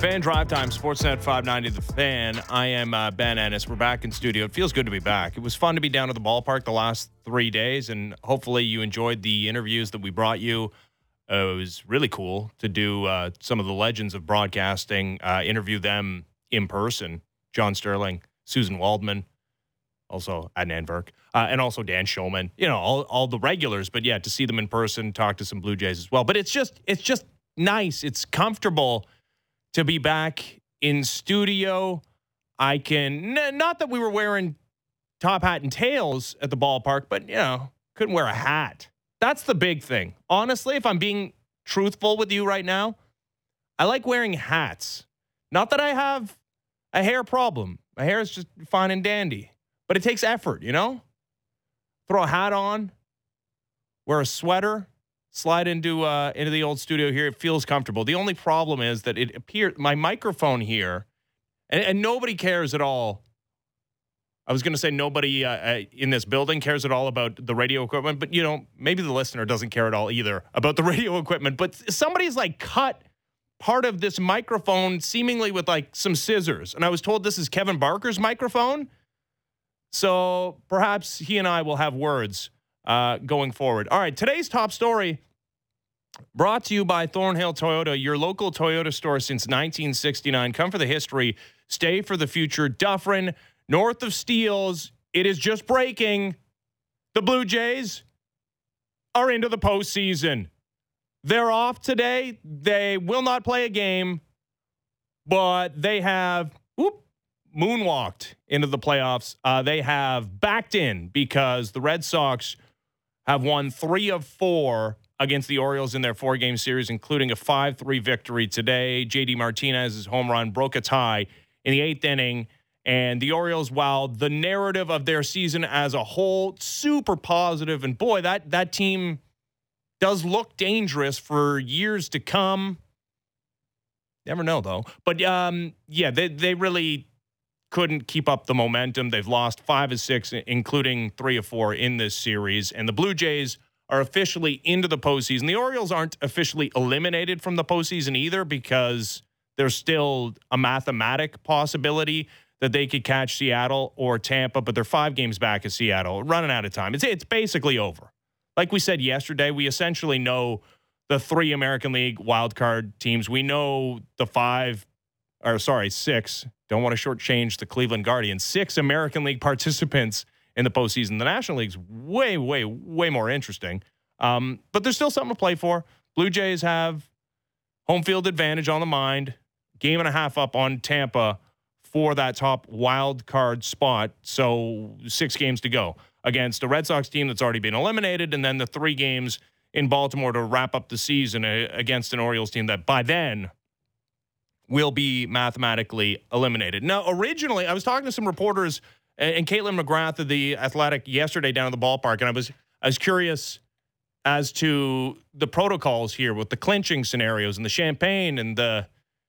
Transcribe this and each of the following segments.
Fan Drive Time, Sportsnet 590 The Fan. I am Ben Ennis. We're back in studio. It feels good to be back. It was fun to be down at the ballpark the last 3 days, and hopefully you enjoyed the interviews that we brought you. It was really cool to do some of the legends of broadcasting, interview them in person. John Sterling, Susan Waldman, also Adnan Virk, and also Dan Shulman. You know, all the regulars, but yeah, to see them in person, talk to some Blue Jays as well. But it's just nice. It's comfortable to be back in studio. I can, not that we were wearing top hat and tails at the ballpark, but, you know, couldn't wear a hat. That's the big thing. Honestly, if I'm being truthful with you right now, I like wearing hats. Not that I have a hair problem. My hair is just fine and dandy. But it takes effort, you know? Throw a hat on, wear a sweater, slide into the old studio here. It feels comfortable. The only problem is that it appears my microphone here, and nobody cares at all. I was going to say nobody in this building cares at all about the radio equipment, but, you know, maybe the listener doesn't care at all either about the radio equipment. But somebody's like cut part of this microphone seemingly with like some scissors. And I was told this is Kevin Barker's microphone. So perhaps he and I will have words going forward. All right, today's top story brought to you by Thornhill Toyota, your local Toyota store since 1969. Come for the history, stay for the future. Dufferin, north of Steeles, it is just breaking. The Blue Jays are into the postseason. They're off today. They will not play a game, but they have moonwalked into the playoffs. They have backed in because the Red Sox have won 3 of 4 against the Orioles in their 4-game series, including a 5-3 victory today. JD Martinez's home run broke a tie in the 8th inning. And the Orioles, while the narrative of their season as a whole, super positive. And boy, that team does look dangerous for years to come. Never know, though. But, yeah, they really couldn't keep up the momentum. They've lost 5 of 6, including 3 of 4 in this series. And the Blue Jays are officially into the postseason. The Orioles aren't officially eliminated from the postseason either because there's still a mathematic possibility that they could catch Seattle or Tampa, but they're 5 games back of Seattle, running out of time. It's basically over. Like we said yesterday, we essentially know the 3 American League wildcard teams. We know the 6. Don't want to shortchange the Cleveland Guardians. 6 American League participants in the postseason. The National League's way, way, way more interesting. But there's still something to play for. Blue Jays have home field advantage on the mind. 1.5 games up on Tampa for that top wild card spot. So 6 games to go against a Red Sox team that's already been eliminated, and then the 3 games in Baltimore to wrap up the season against an Orioles team that by then will be mathematically eliminated. Now, originally, I was talking to some reporters and Caitlin McGrath of The Athletic yesterday down at the ballpark, and I was curious as to the protocols here with the clinching scenarios and the champagne and the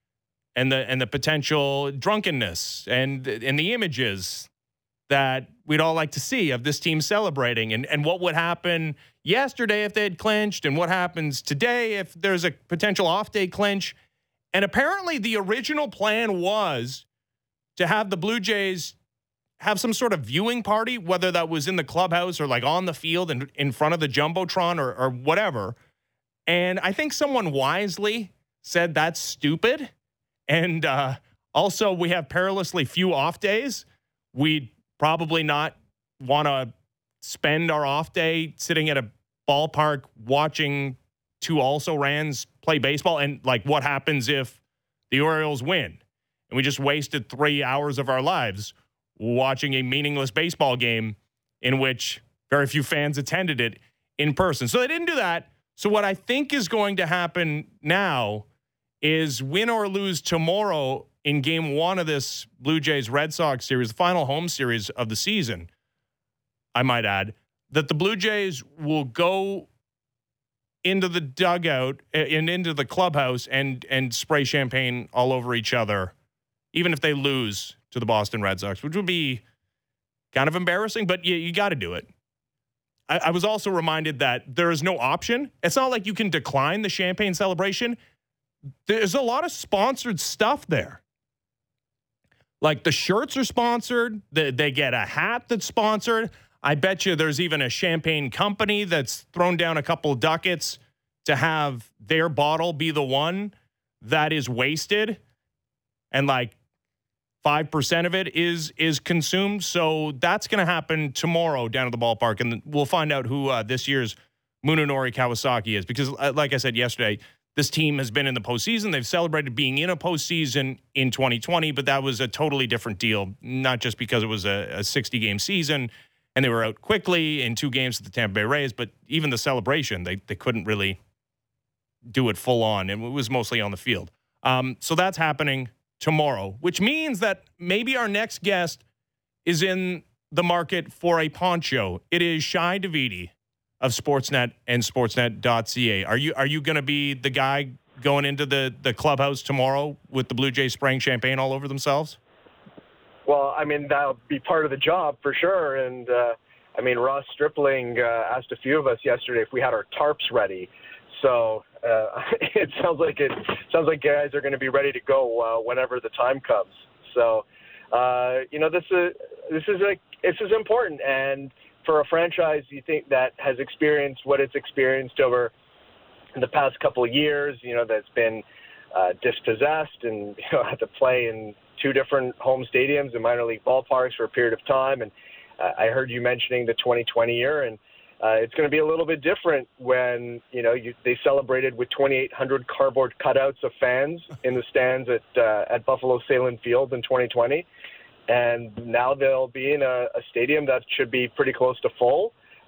potential drunkenness and the images that we'd all like to see of this team celebrating and what would happen yesterday if they had clinched and what happens today if there's a potential off-day clinch. And apparently the original plan was to have the Blue Jays have some sort of viewing party, whether that was in the clubhouse or like on the field and in front of the Jumbotron or whatever. And I think someone wisely said that's stupid. And also, we have perilously few off days. We'd probably not want to spend our off day sitting at a ballpark watching 2 also-rans play baseball. And, like, what happens if the Orioles win? And we just wasted 3 hours of our lives watching a meaningless baseball game in which very few fans attended it in person. So they didn't do that. So what I think is going to happen now is win or lose tomorrow in game 1 of this Blue Jays Red Sox series, the final home series of the season, I might add, that the Blue Jays will go into the dugout and into the clubhouse and spray champagne all over each other, even if they lose to the Boston Red Sox, which would be kind of embarrassing, but you got to do it. I was also reminded that there is no option. It's not like you can decline the champagne celebration. there's a lot of sponsored stuff there. Like the shirts are sponsored. They get a hat that's sponsored. I bet you there's even a champagne company that's thrown down a couple of ducats to have their bottle be the one that is wasted. And like 5% of it is consumed. So that's going to happen tomorrow down at the ballpark. And we'll find out who this year's Munenori Kawasaki is. Because like I said yesterday, this team has been in the postseason. They've celebrated being in a postseason in 2020, but that was a totally different deal, not just because it was a 60-game season and they were out quickly in 2 games at the Tampa Bay Rays, but even the celebration, they couldn't really do it full on, and it was mostly on the field. So that's happening tomorrow, which means that maybe our next guest is in the market for a poncho. It is Shi Davidi of Sportsnet and Sportsnet.ca. Are you going to be the guy going into the clubhouse tomorrow with the Blue Jays spraying champagne all over themselves? Well, I mean, that'll be part of the job for sure. And, I mean, Ross Stripling asked a few of us yesterday if we had our tarps ready. So it sounds like guys are going to be ready to go whenever the time comes. So, this is important. And for a franchise, you think that has experienced what it's experienced over the past couple of years, that's been dispossessed and had to play in 2 different home stadiums and minor league ballparks for a period of time. And I heard you mentioning the 2020 year, and it's going to be a little bit different when they celebrated with 2,800 cardboard cutouts of fans in the stands at Buffalo Salem Field in 2020. And now they'll be in a stadium that should be pretty close to full,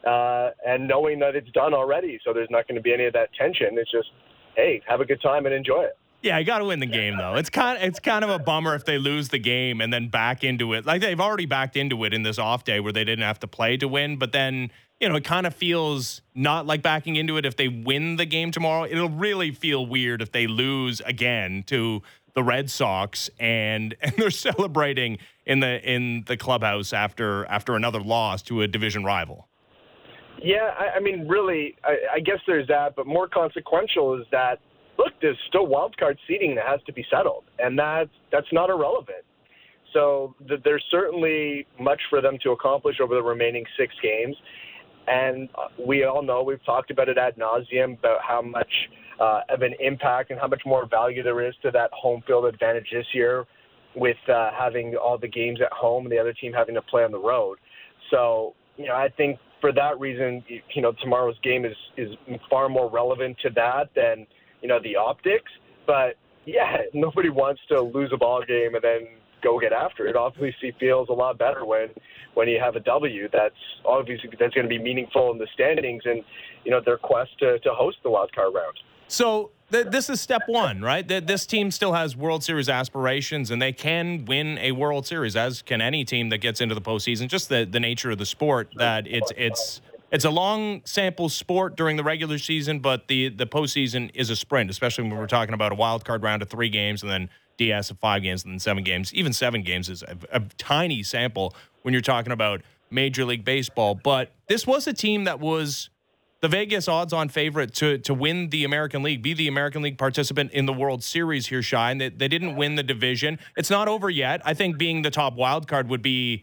and knowing that it's done already. So there's not going to be any of that tension. It's just, hey, have a good time and enjoy it. Yeah, you got to win the game, though. It's kind of a bummer if they lose the game and then back into it. Like they've already backed into it in this off day where they didn't have to play to win. But then, it kind of feels not like backing into it if they win the game tomorrow. It'll really feel weird if they lose again to the Red Sox and they're celebrating in the clubhouse after another loss to a division rival. Yeah, I mean, really, I guess there's that, but more consequential is that, look, there's still wild card seeding that has to be settled, and that's not irrelevant. So there's certainly much for them to accomplish over the remaining 6 games, and we all know, we've talked about it ad nauseum, about how much of an impact and how much more value there is to that home field advantage this year with having all the games at home and the other team having to play on the road. So, I think for that reason, tomorrow's game is far more relevant to that than, the optics. But, yeah, nobody wants to lose a ball game and then go get after it. Obviously feels a lot better when you have a W that's going to be meaningful in the standings and, their quest to host the wild card round. So this is step one, right? This team still has World Series aspirations, and they can win a World Series, as can any team that gets into the postseason. Just the nature of the sport, that it's a long sample sport during the regular season, but the postseason is a sprint, especially when we're talking about a wild card round of 3 games and then DS of 5 games and then 7 games. Even 7 games is a tiny sample when you're talking about Major League Baseball. But this was a team that was the Vegas odds-on favorite to win the American League, be the American League participant in the World Series here, Shi. And they didn't win the division. It's not over yet. I think being the top wild card would be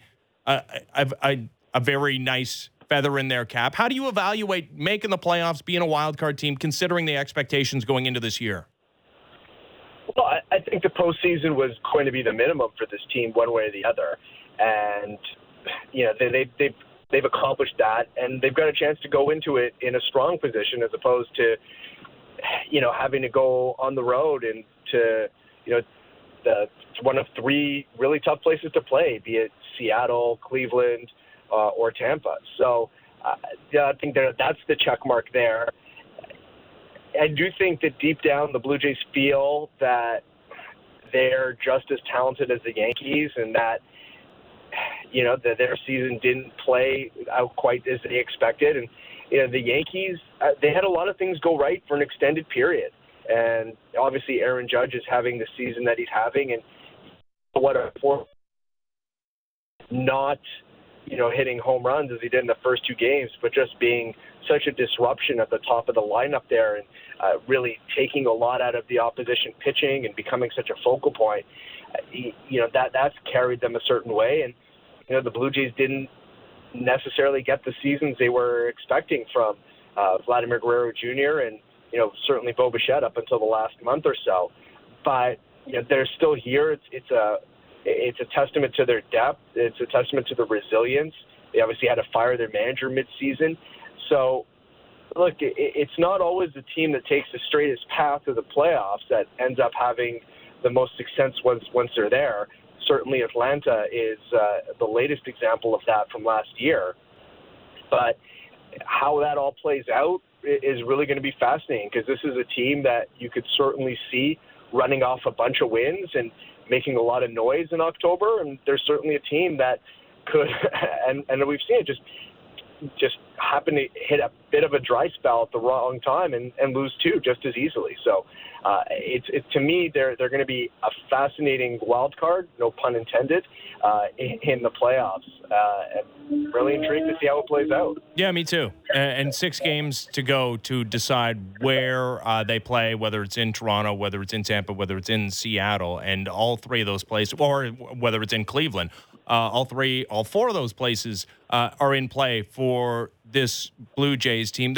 a very nice feather in their cap. How do you evaluate making the playoffs, being a wild card team, considering the expectations going into this year? Well, I think the postseason was going to be the minimum for this team, one way or the other. And, they've accomplished that, and they've got a chance to go into it in a strong position as opposed to, having to go on the road and to, one of 3 really tough places to play, be it Seattle, Cleveland, or Tampa. So I think that's the check mark there. I do think that deep down the Blue Jays feel that they're just as talented as the Yankees, and that that their season didn't play out quite as they expected. And the Yankees, they had a lot of things go right for an extended period. And obviously Aaron Judge is having the season that he's having, and not hitting home runs as he did in the first two games, but just being such a disruption at the top of the lineup there and really taking a lot out of the opposition pitching and becoming such a focal point, that's carried them a certain way. And, the Blue Jays didn't necessarily get the seasons they were expecting from Vladimir Guerrero Jr. and, certainly Bo Bichette up until the last month or so. But, they're still here. It's a testament to their depth. It's a testament to the resilience. They obviously had to fire their manager midseason. So, look, it's not always the team that takes the straightest path to the playoffs that ends up having the most success once they're there. Certainly Atlanta is the latest example of that from last year. But how that all plays out is really going to be fascinating, because this is a team that you could certainly see running off a bunch of wins and making a lot of noise in October. And there's certainly a team that could, and we've seen it just happen to hit a bit of a dry spell at the wrong time and lose two just as easily. So it's to me, they're going to be a fascinating wild card, no pun intended, in the playoffs. And really intrigued to see how it plays out. Yeah, me too. And 6 games to go to decide where they play, whether it's in Toronto, whether it's in Tampa, whether it's in Seattle, and all 3 of those places, or whether it's in Cleveland. All 4 of those places are in play for this Blue Jays team.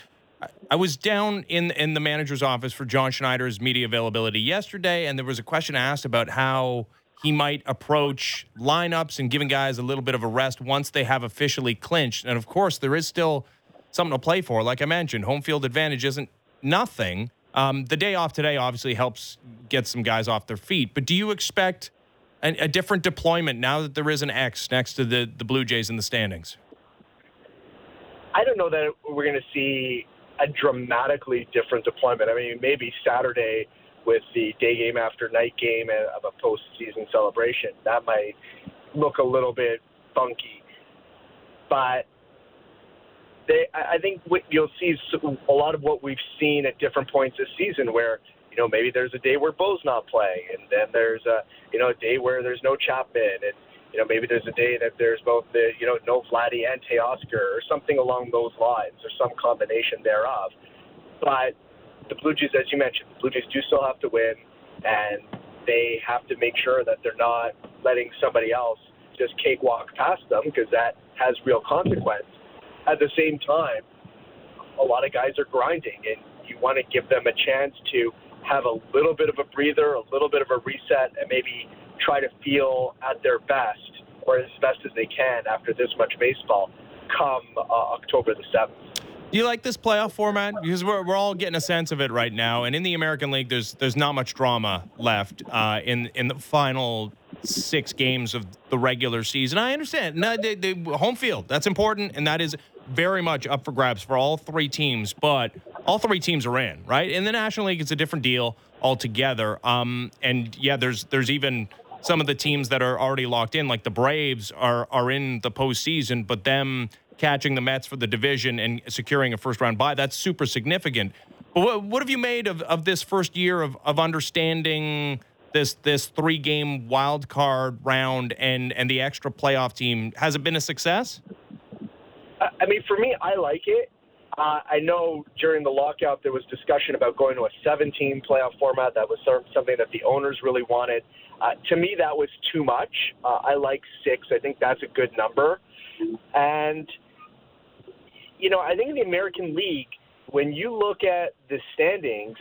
I was down in the manager's office for John Schneider's media availability yesterday, and there was a question asked about how he might approach lineups and giving guys a little bit of a rest once they have officially clinched. And, of course, there is still something to play for. Like I mentioned, home field advantage isn't nothing. The day off today obviously helps get some guys off their feet. But do you expect a different deployment now that there is an X next to the Blue Jays in the standings? I don't know that we're going to see a dramatically different deployment. I mean, maybe Saturday with the day game after night game of a postseason celebration, that might look a little bit funky. But I think what you'll see is a lot of what we've seen at different points this season, where maybe there's a day where Bo's not playing, and then there's a day where there's no Chapman, and maybe there's a day that there's both the no Vladdy and Teoscar, or something along those lines, or some combination thereof. But the Blue Jays, as you mentioned, the Blue Jays do still have to win, and they have to make sure that they're not letting somebody else just cakewalk past them, because that has real consequence. At the same time, a lot of guys are grinding, and you want to give them a chance to have a little bit of a breather, a little bit of a reset, and maybe try to feel at their best, or as best as they can after this much baseball, come October the 7th. Do you like this playoff format? Because we're all getting a sense of it right now. And in the American League, there's not much drama left in the final 6 games of the regular season. I understand. No, the home field, that's important, and that is very much up for grabs for all 3 teams. But all 3 teams are in, right? In the National League, it's a different deal altogether. And yeah, there's even some of the teams that are already locked in, like the Braves are in the postseason, but them catching the Mets for the division and securing a first-round bye, that's super significant. But what have you made of this first year of understanding this 3-game wild card round and the extra playoff team? Has it been a success? I mean, for me, I like it. I know during the lockout there was discussion about going to a 17 playoff format. That was something that the owners really wanted. To me, that was too much. I like 6. I think that's a good number. And I think in the American League, when you look at the standings,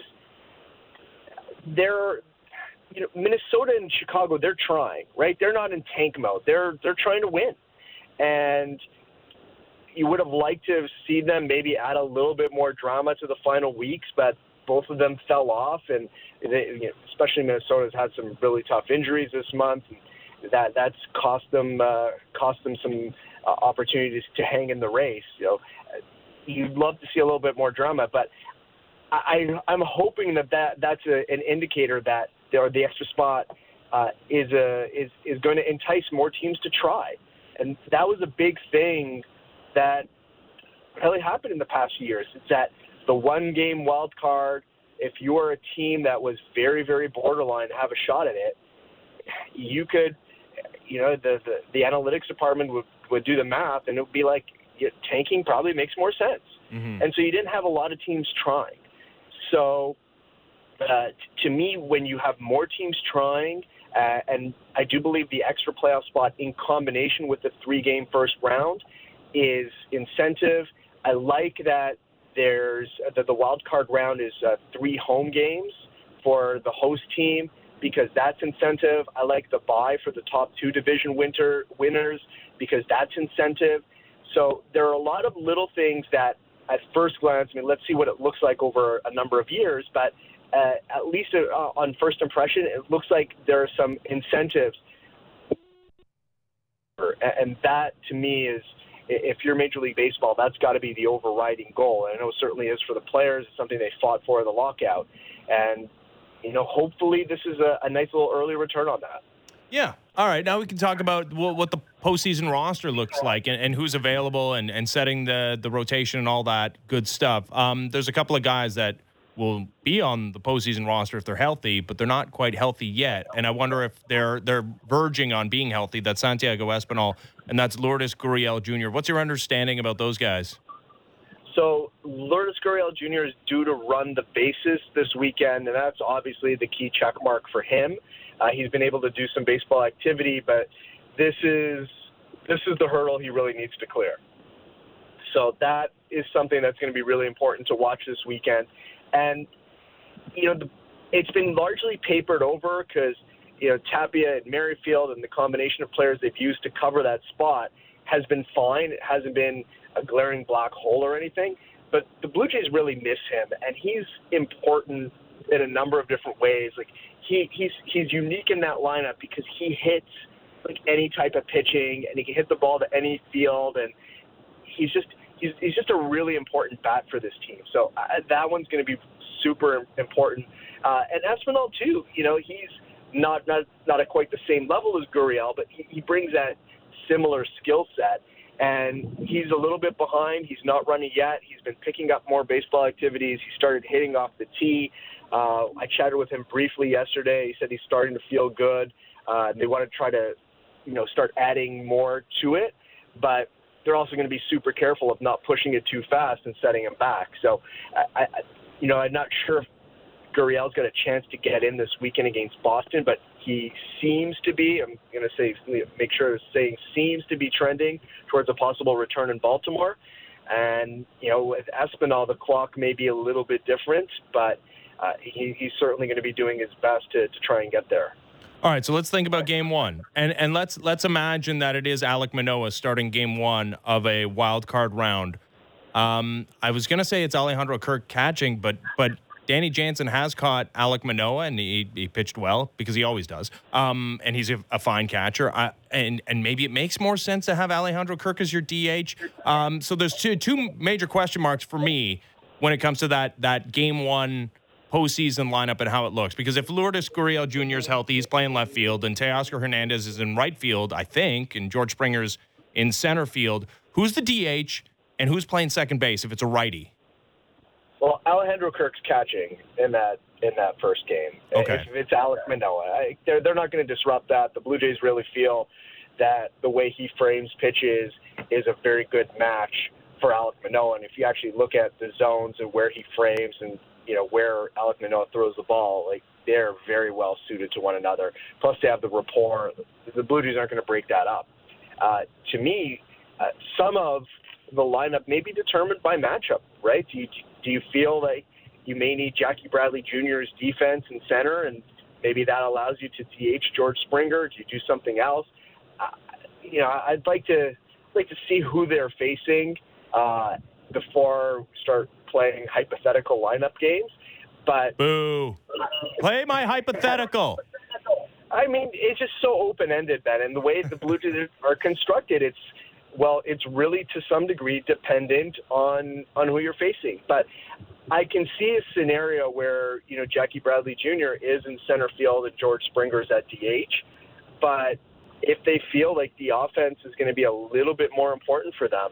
Minnesota and Chicago, they're trying, right? They're not in tank mode. They're trying to win. And you would have liked to have seen them maybe add a little bit more drama to the final weeks, but both of them fell off, and especially Minnesota's had some really tough injuries this month. And that's cost them some opportunities to hang in the race. You'd love to see a little bit more drama, but I'm hoping that's an indicator that the extra spot is going to entice more teams to try, and that was a big thing that really happened in the past few years. It's that the 1-game wild card, if you are a team that was very, very borderline, have a shot at it, you could, the analytics department would would do the math, and it would be like tanking probably makes more sense. Mm-hmm. And so you didn't have a lot of teams trying. So to me, when you have more teams trying, and I do believe the extra playoff spot in combination with the 3-game first round is incentive. I like that there's the wild card round is 3 home games for the host team because that's incentive. I like the bye for the top 2 division winners because that's incentive. So there are a lot of little things that at first glance, I mean, let's see what it looks like over a number of years, but at least on first impression, it looks like there are some incentives. And that, to me, is, if you're Major League Baseball, that's got to be the overriding goal. And I know it certainly is for the players. It's something they fought for in the lockout. And, hopefully this is a nice little early return on that. Yeah. All right. Now we can talk about what the postseason roster looks like and who's available and setting the rotation and all that good stuff. There's a couple of guys that will be on the postseason roster if they're healthy, but they're not quite healthy yet. And I wonder if they're verging on being healthy. That's Santiago Espinal, and that's Lourdes Gurriel Jr. What's your understanding about those guys? So Lourdes Gurriel Jr. is due to run the bases this weekend, and that's obviously the key check mark for him. He's been able to do some baseball activity, but this is the hurdle he really needs to clear. So that is something that's going to be really important to watch this weekend. And, it's been largely papered over because, Tapia and Merrifield and the combination of players they've used to cover that spot has been fine. It hasn't been a glaring black hole or anything. But the Blue Jays really miss him, and he's important in a number of different ways. Like he's unique in that lineup because he hits like any type of pitching, and he can hit the ball to any field, and he's just a really important bat for this team. So that one's going to be super important. And Espinal too. He's not at quite the same level as Gurriel, but he brings that similar skill set. And he's a little bit behind. He's not running yet. He's been picking up more baseball activities. He started hitting off the tee. I chatted with him briefly yesterday. He said he's starting to feel good. They want to try to, start adding more to it. But they're also going to be super careful of not pushing it too fast and setting him back. So, I'm not sure if Gurriel's got a chance to get in this weekend against Boston, but he seems to be, I'm going to say, make sure to say seems to be trending towards a possible return in Baltimore. And, with Espinal, the clock may be a little bit different, but he's certainly going to be doing his best to try and get there. All right, so let's think about game one. And let's imagine that it is Alek Manoah starting game one of a wild card round. I was going to say it's Alejandro Kirk catching, but Danny Jansen has caught Alek Manoah, and he pitched well because he always does. And he's a fine catcher. And maybe it makes more sense to have Alejandro Kirk as your DH. So there's two major question marks for me when it comes to that game one postseason lineup and how it looks. Because if Lourdes Gurriel Jr. is healthy, he's playing left field, and Teoscar Hernandez is in right field, I think, and George Springer's in center field, who's the DH and who's playing second base if it's a righty? Well, Alejandro Kirk's catching in that first game. Okay. If it's Alek Manoah, they're not going to disrupt that. The Blue Jays really feel that the way he frames pitches is a very good match for Alek Manoah. And if you actually look at the zones and where he frames and where Alek Manoah throws the ball, like they're very well suited to one another. Plus, they have the rapport. The Blue Jays aren't going to break that up. To me, some of the lineup may be determined by matchup, right? Do you feel like you may need Jackie Bradley Jr.'s defense in center, and maybe that allows you to DH George Springer? Do you do something else? I'd like to see who they're facing before we start playing hypothetical lineup games. But boo! Play my hypothetical. I mean, it's just so open-ended, Ben, and the way the Blue Jays are constructed, it's really to some degree dependent on who you're facing. But I can see a scenario where, Jackie Bradley Jr. is in center field and George Springer's at DH. But if they feel like the offense is going to be a little bit more important for them,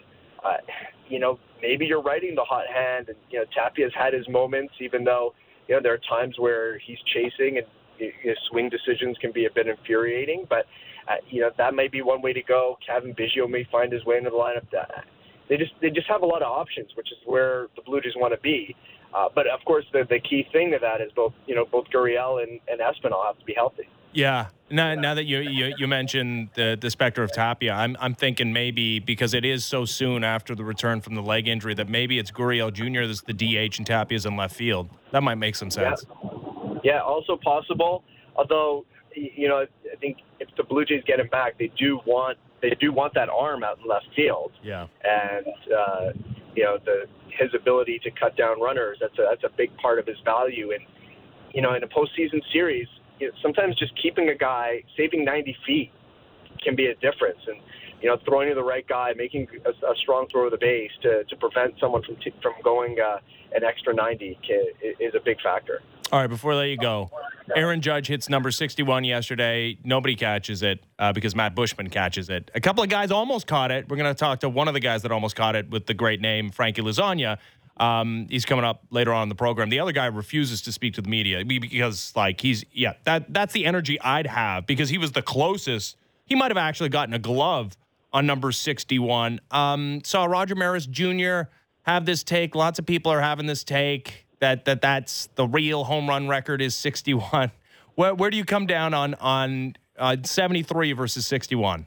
maybe you're riding the hot hand. And, Tapia's had his moments, even though, there are times where he's chasing and, swing decisions can be a bit infuriating, but that might be one way to go. Kevin Biggio may find his way into the lineup. They just have a lot of options, which is where the Blue Jays want to be. But of course, the key thing to that is both Gurriel and Espinal have to be healthy. Yeah. Now that you mentioned the specter of Tapia, I'm thinking maybe because it is so soon after the return from the leg injury that maybe it's Gurriel Jr. that's the DH and Tapia's in left field. That might make some sense. Yeah, also possible. Although, I think if the Blue Jays get him back, they do want that arm out in left field. Yeah. And his ability to cut down runners, that's a big part of his value. And in a postseason series, sometimes just keeping a guy, saving 90 feet can be a difference. And, throwing to the right guy, making a strong throw of the base to prevent someone from going an extra 90 is a big factor. All right, before I let you go, Aaron Judge hits number 61 yesterday. Nobody catches it because Matt Bushman catches it. A couple of guys almost caught it. We're going to talk to one of the guys that almost caught it with the great name, Frankie Lasagna. He's coming up later on in the program. The other guy refuses to speak to the media because, that's the energy I'd have because he was the closest. He might have actually gotten a glove on number 61. Saw Roger Maris Jr. have this take. Lots of people are having this take that's the real home run record is 61. Where do you come down on 73 versus 61?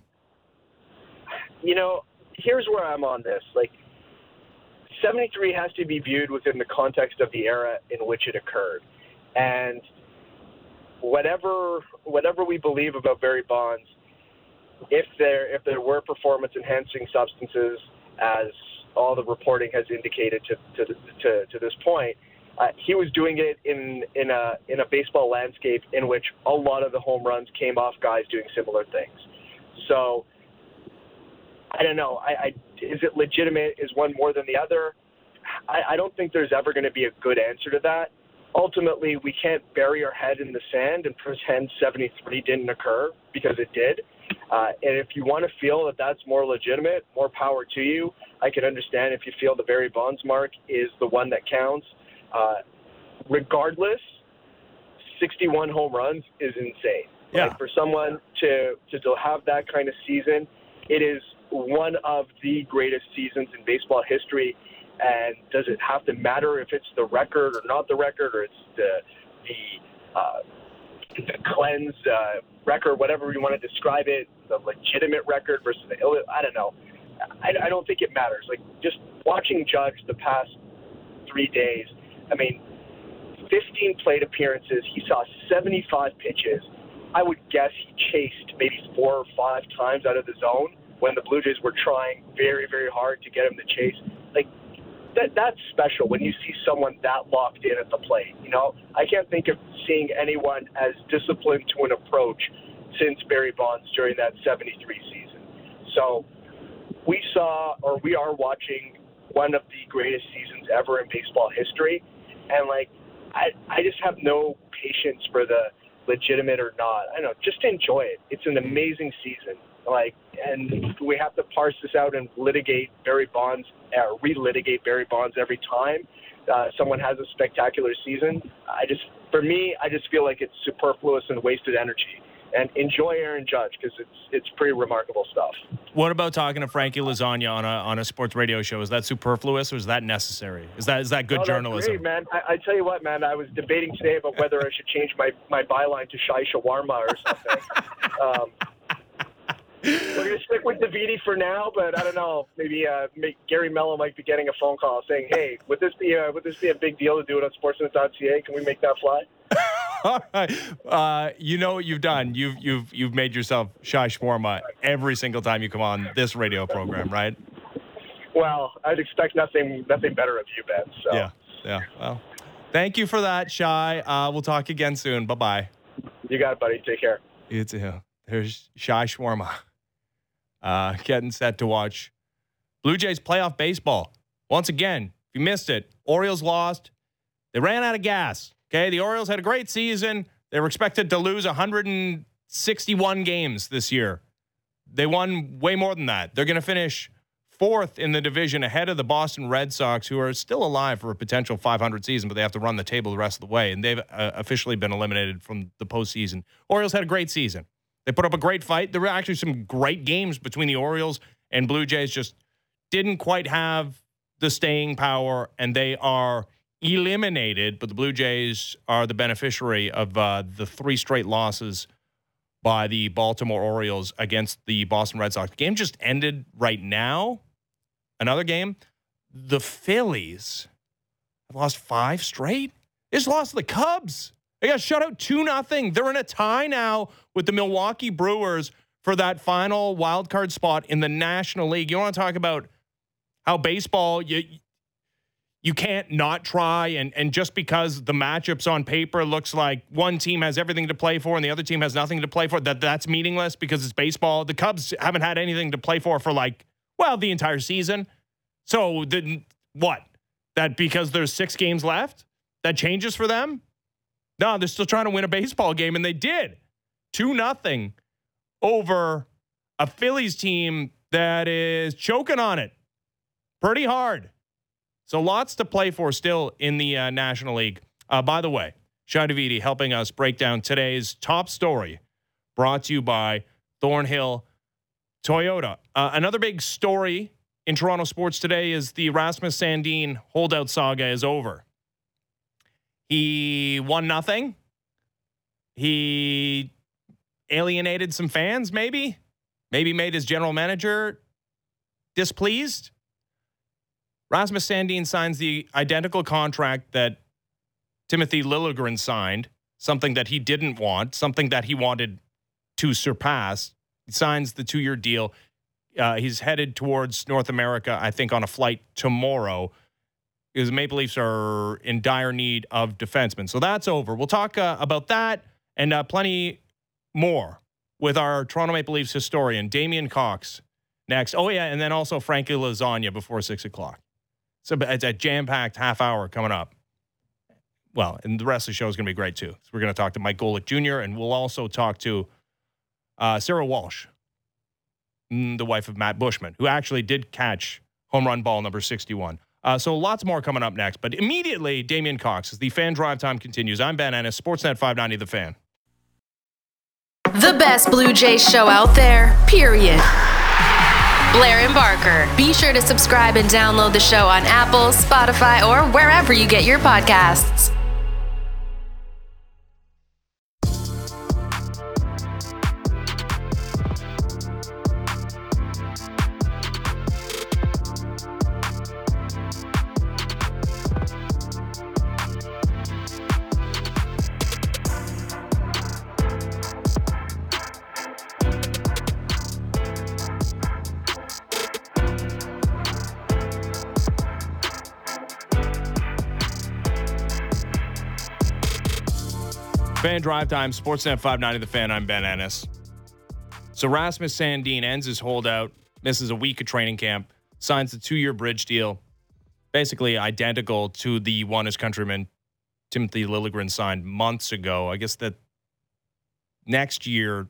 Here's where I'm on this. 73 has to be viewed within the context of the era in which it occurred. And whatever we believe about Barry Bonds, if there were performance-enhancing substances, as all the reporting has indicated to this point, he was doing it in a baseball landscape in which a lot of the home runs came off guys doing similar things. So I don't know. Is it legitimate? Is one more than the other? I don't think there's ever going to be a good answer to that. Ultimately, we can't bury our head in the sand and pretend 73 didn't occur because it did. And if you want to feel that that's more legitimate, more power to you. I can understand if you feel the Barry Bonds mark is the one that counts. Regardless, 61 home runs is insane. Yeah. For someone to have that kind of season, it is one of the greatest seasons in baseball history. And does it have to matter if it's the record or not the record, or it's the cleansed record, whatever you want to describe it, the legitimate record versus the I don't know. I don't think it matters. Just watching Judge the past 3 days, 15 plate appearances. He saw 75 pitches. I would guess he chased maybe 4 or 5 times out of the zone when the Blue Jays were trying very, very hard to get him to chase. That's special when you see someone that locked in at the plate. I can't think of seeing anyone as disciplined to an approach since Barry Bonds during that 73 season. So we are watching one of the greatest seasons ever in baseball history. And I just have no patience for the legitimate or not. I don't know, just enjoy it. It's an amazing season. And we have to parse this out and relitigate Barry Bonds every time someone has a spectacular season. I just feel like it's superfluous and wasted energy. And enjoy Aaron Judge because it's pretty remarkable stuff. What about talking to Frankie Lasagna on a sports radio show? Is that superfluous or is that necessary? Is that good journalism? Great, man. I tell you what, man. I was debating today about whether I should change my byline to Shai Shawarma or something. We're going to stick with Davidi for now, but I don't know. Maybe Gary Mello might be getting a phone call saying, "Hey, would this be a big deal to do it on Sportsnet.ca? Can we make that fly?" All right. You know what you've done? You've made yourself Shai Shawarma every single time you come on this radio program, right? Well, I'd expect nothing better of you, Ben. So. Yeah. Well, thank you for that, Shai. We'll talk again soon. Bye-bye. You got it, buddy. Take care. There's Shai Shawarma. Getting set to watch Blue Jays playoff baseball. Once again, if you missed it, Orioles lost. They ran out of gas. Okay, the Orioles had a great season. They were expected to lose 161 games this year. They won way more than that. They're going to finish fourth in the division ahead of the Boston Red Sox, who are still alive for a potential 500 season, but they have to run the table the rest of the way, and they've officially been eliminated from the postseason. Orioles had a great season. They put up a great fight. There were actually some great games between the Orioles and Blue Jays, just didn't quite have the staying power, and they are eliminated, but the Blue Jays are the beneficiary of the 3 straight losses by the Baltimore Orioles against the Boston Red Sox. The game just ended right now. Another game. The Phillies have lost 5 straight. They just lost to the Cubs. They got shut out 2-0. They're in a tie now with the Milwaukee Brewers for that final wild card spot in the National League. You want to talk about how baseball, you can't not try, and just because the matchups on paper looks like one team has everything to play for and the other team has nothing to play for, that's meaningless because it's baseball. The Cubs haven't had anything to play for the entire season. So what? That because there's 6 games left, that changes for them? No, they're still trying to win a baseball game, and they did. 2-0 over a Phillies team that is choking on it pretty hard. So lots to play for still in the National League. By the way, Shai Davidi helping us break down today's top story, brought to you by Thornhill Toyota. Another big story in Toronto sports today is the Rasmus Sandin holdout saga is over. He won nothing. He alienated some fans, maybe made his general manager displeased. Rasmus Sandin signs the identical contract that Timothy Liljegren signed, something that he didn't want, something that he wanted to surpass. He signs the 2-year deal. He's headed towards North America, I think, on a flight tomorrow, because the Maple Leafs are in dire need of defensemen. So that's over. We'll talk about that and plenty more with our Toronto Maple Leafs historian, Damien Cox, next. Oh, yeah, and then also Frankie Lasagna before 6 o'clock. So it's a jam-packed half hour coming up. Well, and the rest of the show is going to be great, too. So we're going to talk to Mike Golick Jr., and we'll also talk to Sarah Walsh, the wife of Matt Bushman, who actually did catch home run ball number 61. So lots more coming up next. But immediately, Damien Cox, as the Fan Drive Time continues. I'm Ben Ennis, Sportsnet 590, The Fan. The best Blue Jays show out there, period. Blair and Barker. Be sure to subscribe and download the show on Apple, Spotify, or wherever you get your podcasts. Fan Drive Time, Sportsnet 590, The Fan. I'm Ben Ennis. So Rasmus Sandin ends his holdout, misses a week of training camp, signs a 2-year bridge deal, basically identical to the one his countryman Timothy Liljegren signed months ago. I guess that next year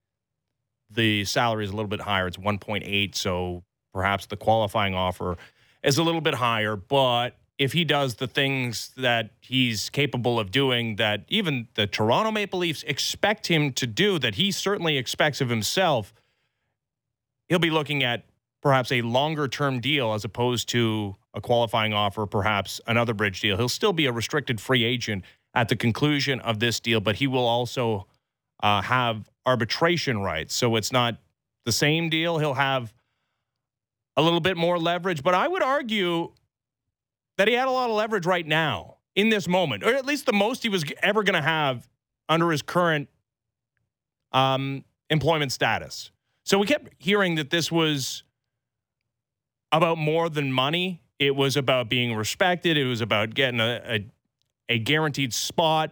the salary is a little bit higher. It's 1.8, so perhaps the qualifying offer is a little bit higher, but if he does the things that he's capable of doing, that even the Toronto Maple Leafs expect him to do, that he certainly expects of himself, he'll be looking at perhaps a longer-term deal as opposed to a qualifying offer, perhaps another bridge deal. He'll still be a restricted free agent at the conclusion of this deal, but he will also have arbitration rights. So it's not the same deal. He'll have a little bit more leverage, but I would argue that he had a lot of leverage right now in this moment, or at least the most he was ever going to have under his current employment status. So we kept hearing that this was about more than money. It was about being respected. It was about getting a guaranteed spot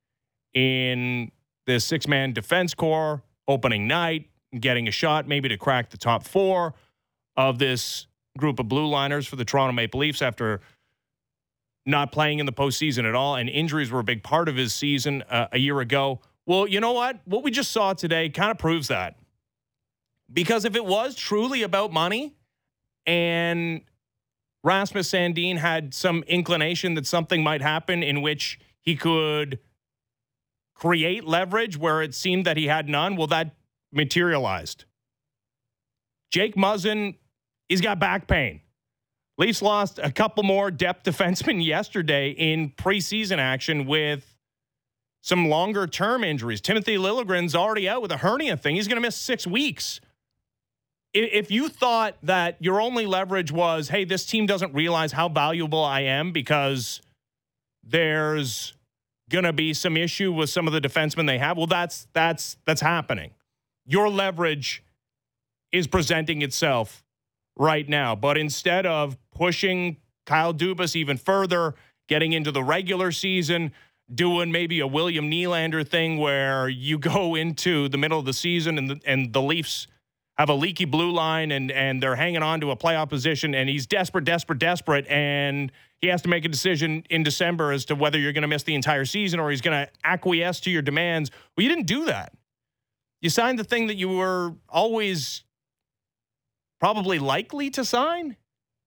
in the 6-man defense corps opening night, getting a shot maybe to crack the top 4 of this group of blue liners for the Toronto Maple Leafs after not playing in the postseason at all, and injuries were a big part of his season a year ago. Well, you know what? What we just saw today kind of proves that. Because if it was truly about money, and Rasmus Sandin had some inclination that something might happen in which he could create leverage where it seemed that he had none, well, that materialized. Jake Muzzin, he's got back pain. Leafs lost a couple more depth defensemen yesterday in preseason action with some longer-term injuries. Timothy Liljegren's already out with a hernia thing. He's going to miss 6 weeks. If you thought that your only leverage was, hey, this team doesn't realize how valuable I am because there's going to be some issue with some of the defensemen they have, well, that's happening. Your leverage is presenting itself right now. But instead of pushing Kyle Dubas even further, getting into the regular season, doing maybe a William Nylander thing where you go into the middle of the season and the Leafs have a leaky blue line and they're hanging on to a playoff position and he's desperate, and he has to make a decision in December as to whether you're going to miss the entire season or he's going to acquiesce to your demands. Well, you didn't do that. You signed the thing that you were always probably likely to sign.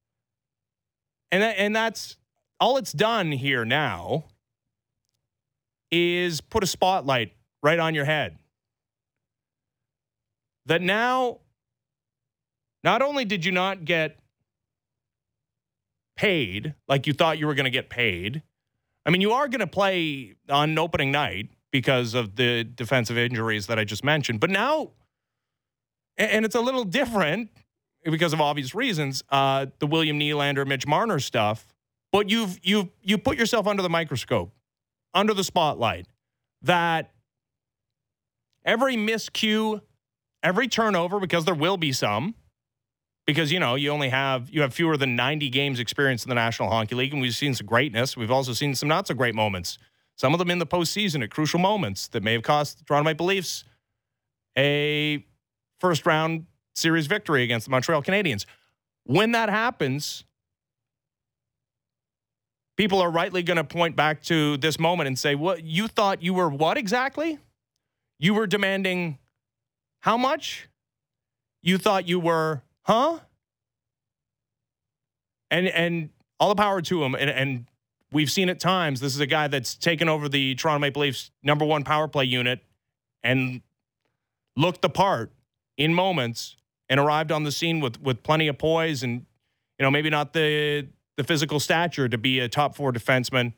And that's all it's done here now is put a spotlight right on your head. That now, not only did you not get paid like you thought you were going to get paid, I mean, you are going to play on opening night because of the defensive injuries that I just mentioned. But now, and it's a little different because of obvious reasons, the William Nylander, Mitch Marner stuff, but you put yourself under the microscope, under the spotlight, that every miscue, every turnover, because there will be some, because, you know, you have fewer than 90 games experience in the National Hockey League, and we've seen some greatness. We've also seen some not so great moments, some of them in the postseason at crucial moments that may have cost the Toronto Maple Leafs a first-round series victory against the Montreal Canadiens. When that happens, people are rightly going to point back to this moment and say, "What, you thought you were what exactly? You were demanding how much? You thought you were, huh?" And all the power to him. And we've seen at times, this is a guy that's taken over the Toronto Maple Leafs #1 power play unit and looked the part in moments and arrived on the scene with plenty of poise and, you know, maybe not the physical stature to be a top 4 defenseman.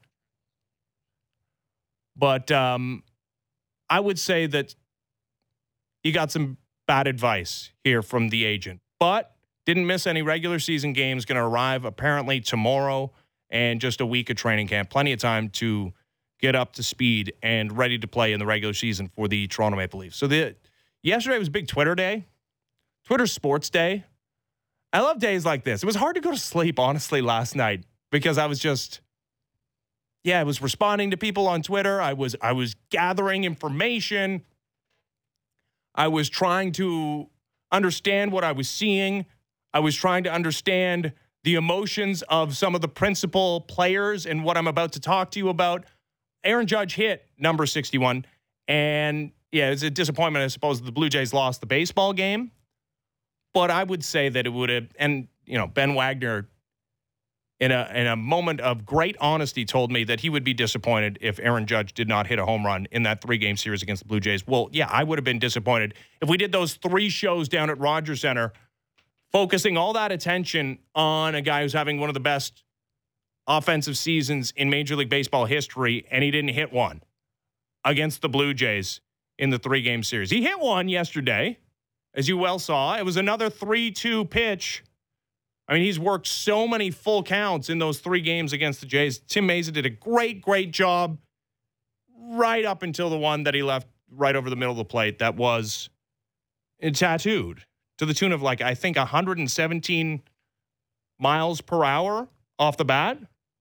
But I would say that you got some bad advice here from the agent, but didn't miss any regular season games. Going to arrive apparently tomorrow and just a week of training camp. Plenty of time to get up to speed and ready to play in the regular season for the Toronto Maple Leafs. So yesterday was big Twitter day, Twitter sports day. I love days like this. It was hard to go to sleep, honestly, last night because I was just, I was responding to people on Twitter. I was gathering information. I was trying to understand what I was seeing. I was trying to understand the emotions of some of the principal players and what I'm about to talk to you about. Aaron Judge hit number 61. And, it's a disappointment, I suppose, the Blue Jays lost the baseball game. But I would say that it would have, and, Ben Wagner, in a moment of great honesty, told me that he would be disappointed if Aaron Judge did not hit a home run in that 3-game series against the Blue Jays. Well, I would have been disappointed if we did those 3 shows down at Rogers Center, focusing all that attention on a guy who's having one of the best offensive seasons in Major League Baseball history, and he didn't hit one against the Blue Jays in the 3-game series. He hit one yesterday, as you well saw. It was another 3-2 pitch. I mean, he's worked so many full counts in those 3 games against the Jays. Tim Mayza did a great job right up until the one that he left right over the middle of the plate that was tattooed to the tune of, I think 117 miles per hour off the bat.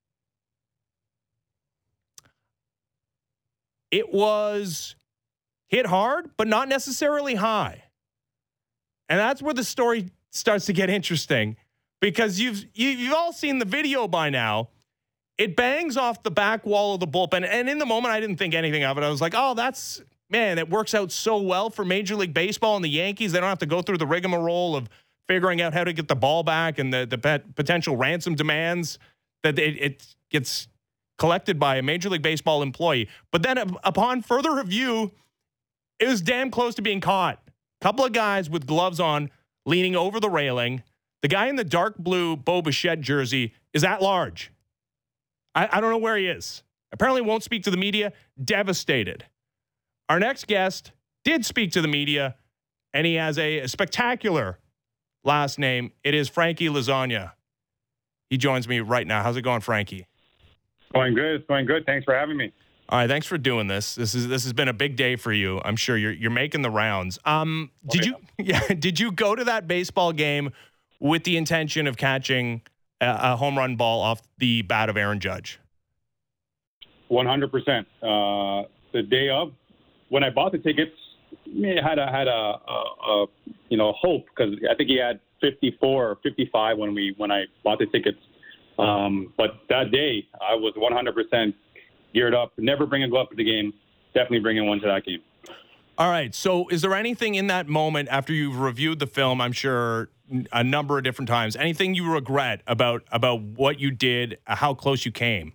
It was hit hard, but not necessarily high. And that's where the story starts to get interesting, because you've all seen the video by now. It bangs off the back wall of the bullpen. And in the moment, I didn't think anything of it. I was like, oh, it works out so well for Major League Baseball and the Yankees. They don't have to go through the rigmarole of figuring out how to get the ball back and the potential ransom demands that it gets collected by a Major League Baseball employee. But then upon further review, it was damn close to being caught. Couple of guys with gloves on leaning over the railing. The guy in the dark blue Bo Bichette jersey is at large. I don't know where he is. Apparently won't speak to the media. Devastated. Our next guest did speak to the media, and he has a spectacular last name. It is Frankie Lasagna. He joins me right now. How's it going, Frankie? Going good. It's going good. Thanks for having me. All right, thanks for doing this. This has been a big day for you. I'm sure you're making the rounds. Did you go to that baseball game with the intention of catching a home run ball off the bat of Aaron Judge? 100%. The day of, when I bought the tickets, I had a hope, because I think he had 54 or 55 when I bought the tickets. But that day, I was 100% geared up. Never bring a glove to the game. Definitely bringing one to that game. All right. So is there anything in that moment after you've reviewed the film, I'm sure a number of different times, anything you regret about what you did, how close you came?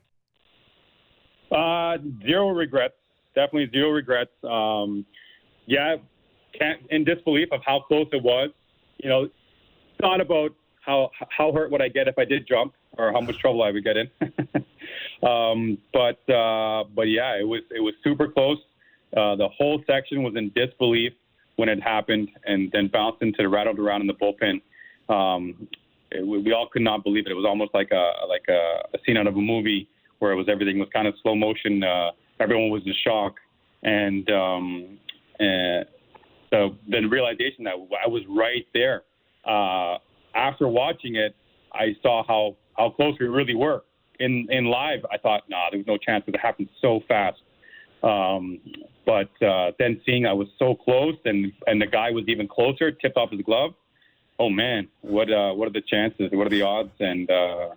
Zero regrets. Definitely zero regrets. In disbelief of how close it was. Thought about how hurt would I get if I did jump, or how much trouble I would get in. But yeah, it was super close. The whole section was in disbelief when it happened, and then bounced rattled around in the bullpen. We all could not believe it. It was almost like a scene out of a movie, where everything was kind of slow motion. Everyone was in shock, and so then realization that I was right there. After watching it, I saw how close we really were. In live, I thought, there was no chance, because it happened so fast. But then seeing I was so close, and the guy was even closer, tipped off his glove. Oh man, what are the chances? What are the odds? And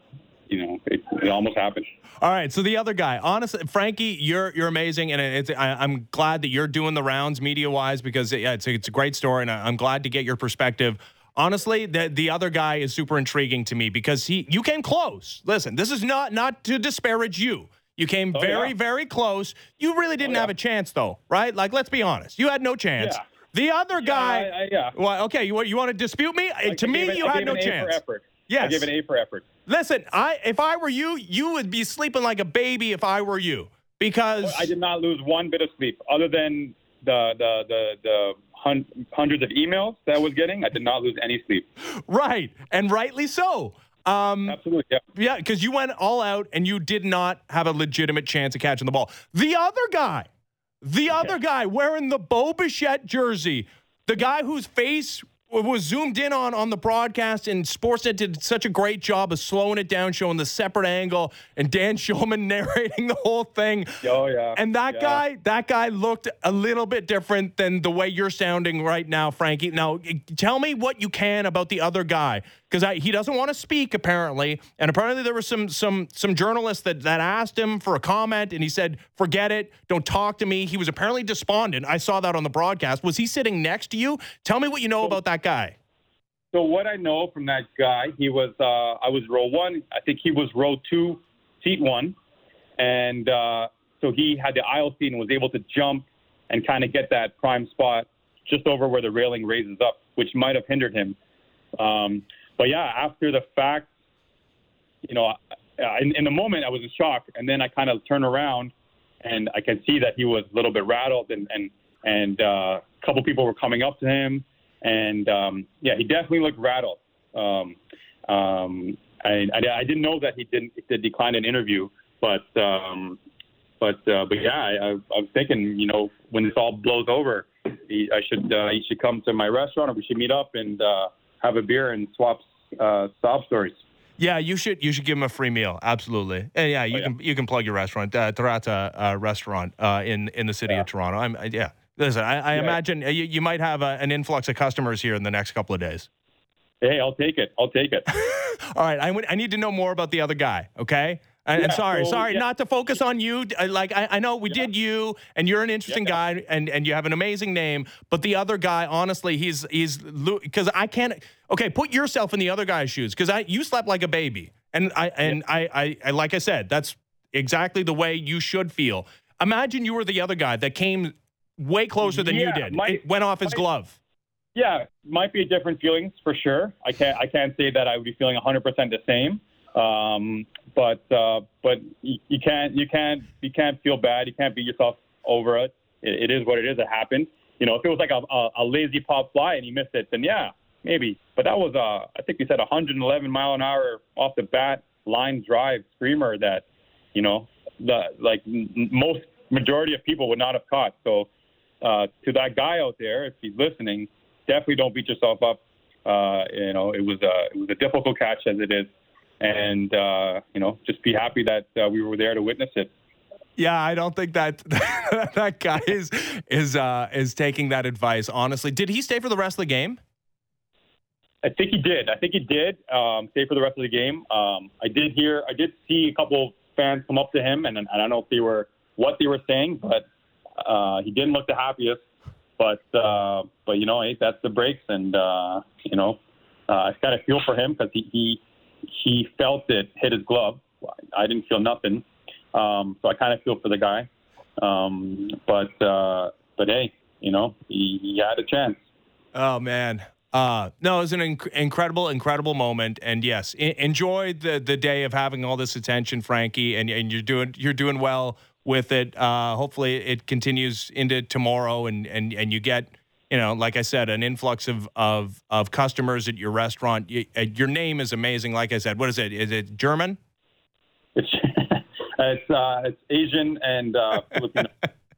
it almost happened. All right, so the other guy, honestly, Frankie, you're amazing, and I'm glad that you're doing the rounds media-wise, because it's a great story, and I'm glad to get your perspective. Honestly, the other guy is super intriguing to me, because you came close. Listen, this is not to disparage you. You came very close. You really didn't have a chance, though, right? Like, let's be honest. You had no chance. Yeah. The other guy. Well, okay, you want to dispute me? To me, you had no chance. Yes. I gave an A for effort. Listen, if I were you, you would be sleeping like a baby if I were you, because I did not lose one bit of sleep, other than the hundreds of emails that I was getting. I did not lose any sleep. Right, and rightly so. Absolutely, yeah. Yeah, because you went all out, and you did not have a legitimate chance of catching the ball. The other guy wearing the Bo Bichette jersey, the guy whose face was zoomed in on the broadcast, and Sportsnet did such a great job of slowing it down, showing the separate angle, and Dan Shulman narrating the whole thing. Oh, yeah. And that guy looked a little bit different than the way you're sounding right now, Frankie. Now, tell me what you can about the other guy, because he doesn't want to speak, apparently. And apparently there were some journalists that asked him for a comment, and he said, forget it, don't talk to me. He was apparently despondent. I saw that on the broadcast. Was he sitting next to you? Tell me what you know about that guy. So what I know from that guy, he was, I was row 1. I think he was row 2, seat 1. And so he had the aisle seat and was able to jump and kind of get that prime spot just over where the railing raises up, which might have hindered him. But yeah, after the fact, in the moment I was in shock, and then I kind of turn around and I can see that he was a little bit rattled, and a couple people were coming up to him, and he definitely looked rattled. I didn't know that he did decline an interview, but yeah, I'm thinking, when this all blows over, he should come to my restaurant, or we should meet up and have a beer and swap sob stories. Yeah, you should give him a free meal. Absolutely. And you can plug your restaurant, Tarata restaurant in the city of Toronto. Listen, I imagine you might have an influx of customers here in the next couple of days. Hey, I'll take it. All right, I need to know more about the other guy. Okay, And sorry, yeah. not to focus on you. Like, I know we did you, and you're an interesting guy, and you have an amazing name. But the other guy, honestly, he's because I can't. Okay, put yourself in the other guy's shoes, because you slept like a baby, and I like I said, that's exactly the way you should feel. Imagine you were the other guy that came way closer than you did. It went off his glove. Yeah, might be different feelings for sure. I can't say that I would be feeling 100% the same. But you can't feel bad. You can't beat yourself over it. It is what it is. It happened. You know, if it was like a lazy pop fly and he missed it, then yeah, maybe. But that was I think we said 111 mile an hour off the bat line drive screamer that, you know, most majority of people would not have caught. So to that guy out there, if he's listening, definitely don't beat yourself up. You know, it was a difficult catch as it is. And, you know, just be happy that we were there to witness it. Yeah, I don't think that that guy is taking that advice, honestly. Did he stay for the rest of the game? I think he did. Stay for the rest of the game. I did see a couple fans come up to him, and I don't know if what they were saying, but he didn't look the happiest. But you know, hey, that's the breaks, and you know, I kind of feel for him because he felt it hit his glove. I didn't feel nothing, so I kind of feel for the guy. But hey, you know, he had a chance. Oh man. No, it was an incredible moment, and yes, enjoy the day of having all this attention, Frankie, and you're doing well with it. Hopefully, it continues into tomorrow, and you get, you know, like I said, an influx of customers at your restaurant. Your name is amazing. Like I said, what is it? Is it German? It's Asian and Filipino.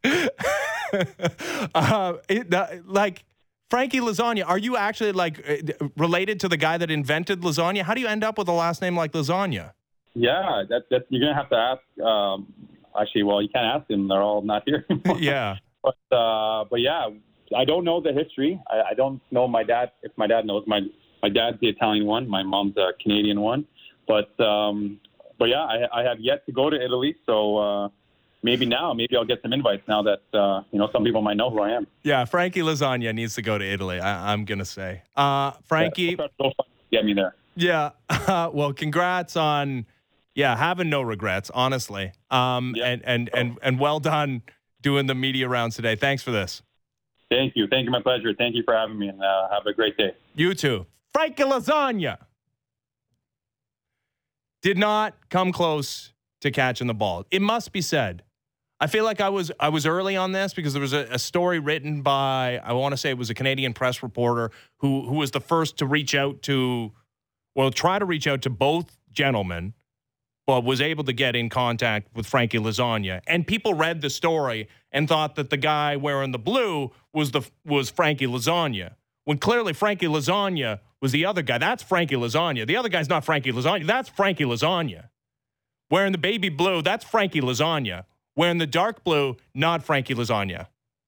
Like Frankie Lasagna, are you actually related to the guy that invented lasagna? How do you end up with a last name like Lasagna? Yeah, that's you're gonna have to ask. Actually, well, you can't ask them; they're all not here anymore. Yeah. But yeah, I don't know the history. I don't know my dad. If my dad knows, my dad's the Italian one. My mom's a Canadian one. But yeah, I have yet to go to Italy. So maybe I'll get some invites now that you know, some people might know who I am. Yeah, Frankie Lasagna needs to go to Italy. I'm gonna say, Frankie, get me there. Yeah. Well, congrats on having no regrets, honestly. And well done doing the media rounds today. Thanks for this. Thank you. My pleasure. Thank you for having me, and have a great day. You too. Frankie Lasagna did not come close to catching the ball. It must be said. I feel like I was early on this because there was a story written by, I want to say it was a Canadian press reporter who was the first to try to reach out to both gentlemen, but was able to get in contact with Frankie Lasagna. And people read the story and thought that the guy wearing the blue was Frankie Lasagna, when clearly Frankie Lasagna was the other guy. That's Frankie Lasagna. The other guy's not Frankie Lasagna. That's Frankie Lasagna. Wearing the baby blue, that's Frankie Lasagna. Wearing the dark blue, not Frankie Lasagna.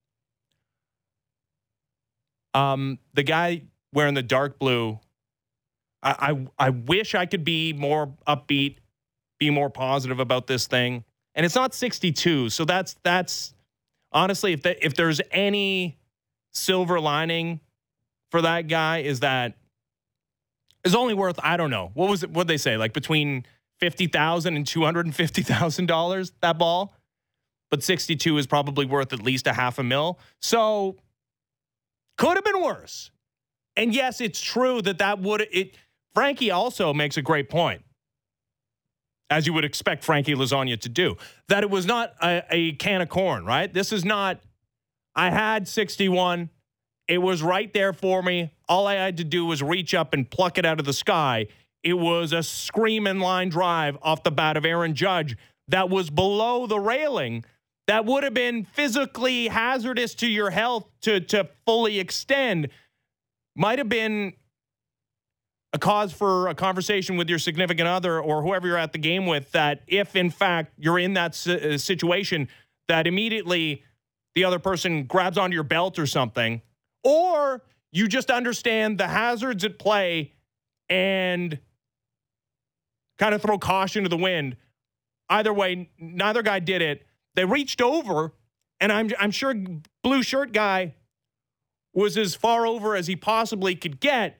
The guy wearing the dark blue, I wish I could be more upbeat, be more positive about this thing. And it's not 62, so that's honestly, if there's any silver lining for that guy, is that it's only worth, I don't know, what'd they say, like between $50,000 and $250,000, that ball? But 62 is probably worth at least $500,000. So could have been worse. And yes, it's true that Frankie also makes a great point, as you would expect Frankie Lasagna to do, that it was not a can of corn, right? This is not, I had 61. It was right there for me. All I had to do was reach up and pluck it out of the sky. It was a screaming line drive off the bat of Aaron Judge that was below the railing. That would have been physically hazardous to your health to fully extend. Might have been a cause for a conversation with your significant other or whoever you're at the game with, that if, in fact, you're in that situation, that immediately the other person grabs onto your belt or something, or you just understand the hazards at play and kind of throw caution to the wind. either way, neither guy did it. They reached over, and I'm sure blue shirt guy was as far over as he possibly could get.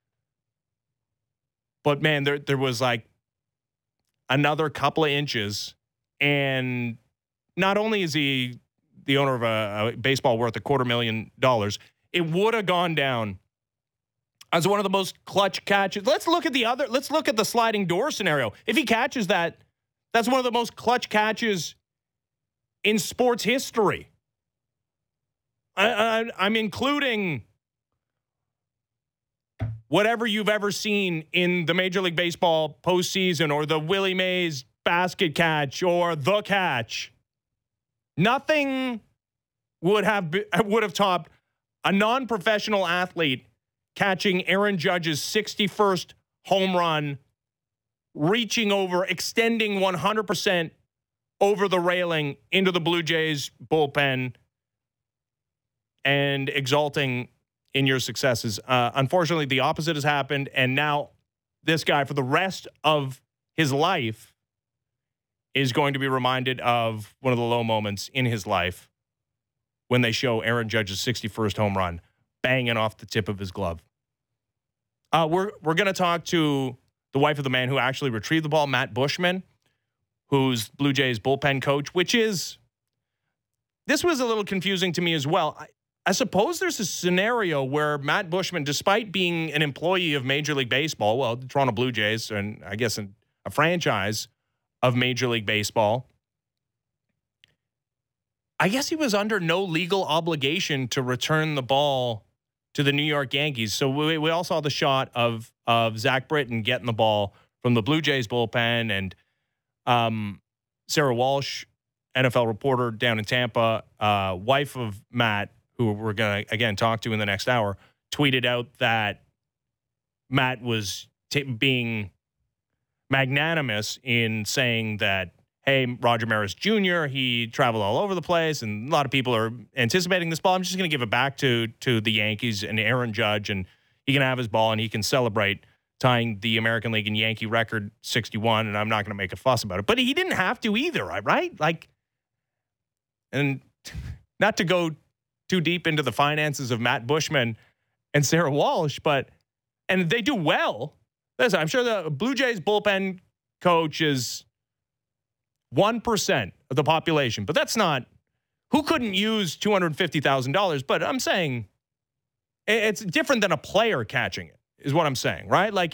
But, man, there was like another couple of inches. And not only is he the owner of a baseball worth $250,000, it would have gone down as one of the most clutch catches. Let's look at the sliding door scenario. If he catches that, that's one of the most clutch catches in sports history. I'm including whatever you've ever seen in the Major League Baseball postseason or the Willie Mays basket catch or the catch. Nothing would have topped a non-professional athlete catching Aaron Judge's 61st home run, reaching over, extending 100% over the railing into the Blue Jays bullpen and exulting in your successes. Unfortunately, the opposite has happened, and now this guy, for the rest of his life, is going to be reminded of one of the low moments in his life when they show Aaron Judge's 61st home run banging off the tip of his glove. We're going to talk to the wife of the man who actually retrieved the ball, Matt Bushman, who's Blue Jays bullpen coach, this was a little confusing to me as well. I suppose there's a scenario where Matt Bushman, despite being an employee of Major League Baseball, well, the Toronto Blue Jays, and I guess a franchise of Major League Baseball, I guess he was under no legal obligation to return the ball to the New York Yankees. So we all saw the shot of Zach Britton getting the ball from the Blue Jays bullpen, and Sarah Walsh, NFL reporter down in Tampa, wife of Matt, who we're going to, again, talk to in the next hour, tweeted out that Matt was being magnanimous in saying that, hey, Roger Maris Jr., he traveled all over the place, and a lot of people are anticipating this ball. I'm just going to give it back to the Yankees and Aaron Judge, and he can have his ball, and he can celebrate tying the American League and Yankee record 61, and I'm not going to make a fuss about it. But he didn't have to either, right? Like, and not to go too deep into the finances of Matt Bushman and Sarah Walsh, and they do well. Listen, I'm sure the Blue Jays bullpen coach is 1% of the population, but that's not, who couldn't use $250,000? But I'm saying it's different than a player catching it, is what I'm saying, right? Like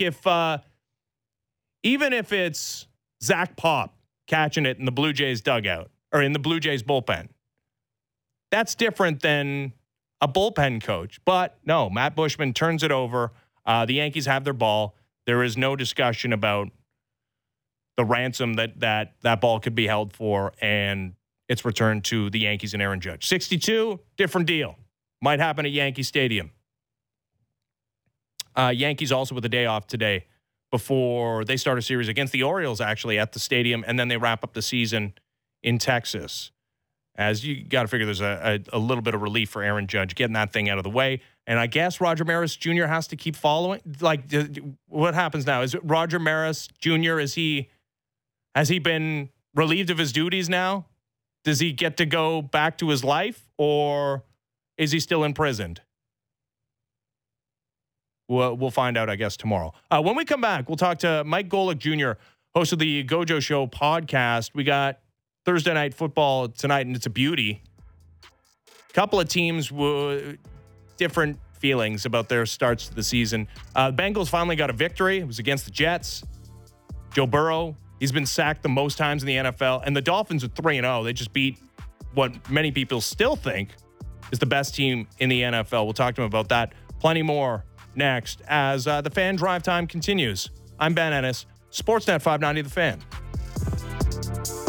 even if it's Zach Pop catching it in the Blue Jays dugout or in the Blue Jays bullpen, that's different than a bullpen coach. But no, Matt Bushman turns it over. The Yankees have their ball. There is no discussion about the ransom that ball could be held for, and it's returned to the Yankees and Aaron Judge. 62, different deal. Might happen at Yankee Stadium. Yankees also with a day off today before they start a series against the Orioles, actually, at the stadium, and then they wrap up the season in Texas. As you got to figure there's a little bit of relief for Aaron Judge getting that thing out of the way. And I guess Roger Maris Jr. has to keep following. Like, what happens now? Is it Roger Maris Jr., has he been relieved of his duties now? Does he get to go back to his life, or is he still imprisoned? We'll find out, I guess, tomorrow. When we come back, we'll talk to Mike Golic Jr., host of the Gojo Show podcast. We got Thursday Night Football tonight, and it's a beauty. Couple of teams with different feelings about their starts to the season. The Bengals finally got a victory. It was against the Jets. Joe Burrow, he's been sacked the most times in the NFL. And the Dolphins are 3-0. They just beat what many people still think is the best team in the NFL. We'll talk to him about that. Plenty more next as the Fan Drive Time continues. I'm Ben Ennis, Sportsnet 590 The Fan.